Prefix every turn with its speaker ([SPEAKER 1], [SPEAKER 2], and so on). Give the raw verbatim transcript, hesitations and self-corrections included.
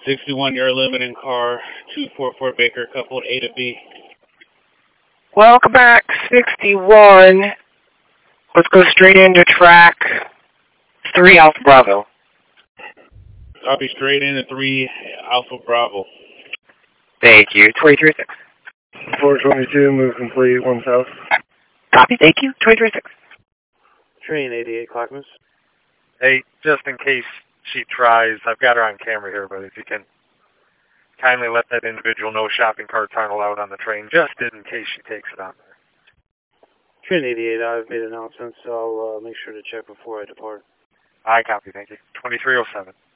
[SPEAKER 1] sixty-one, you're living in car two forty-four Baker, coupled A to B.
[SPEAKER 2] Welcome back, sixty-one. Let's go straight into track three Alpha Bravo.
[SPEAKER 1] Copy, straight into three Alpha Bravo.
[SPEAKER 2] Thank you, twenty-three six.
[SPEAKER 3] four twenty-two, move complete, one south.
[SPEAKER 2] Copy, thank you, twenty-three six.
[SPEAKER 4] Train eighty-eight, Clackamas.
[SPEAKER 5] Hey, just in case she tries, I've got her on camera here, but if you can kindly let that individual know shopping carts aren't allowed on the train, just in case she takes it on there.
[SPEAKER 4] Train eighty-eight, I've made announcements, so I'll uh, make sure to check before I depart.
[SPEAKER 5] I copy, thank you. twenty-three oh seven.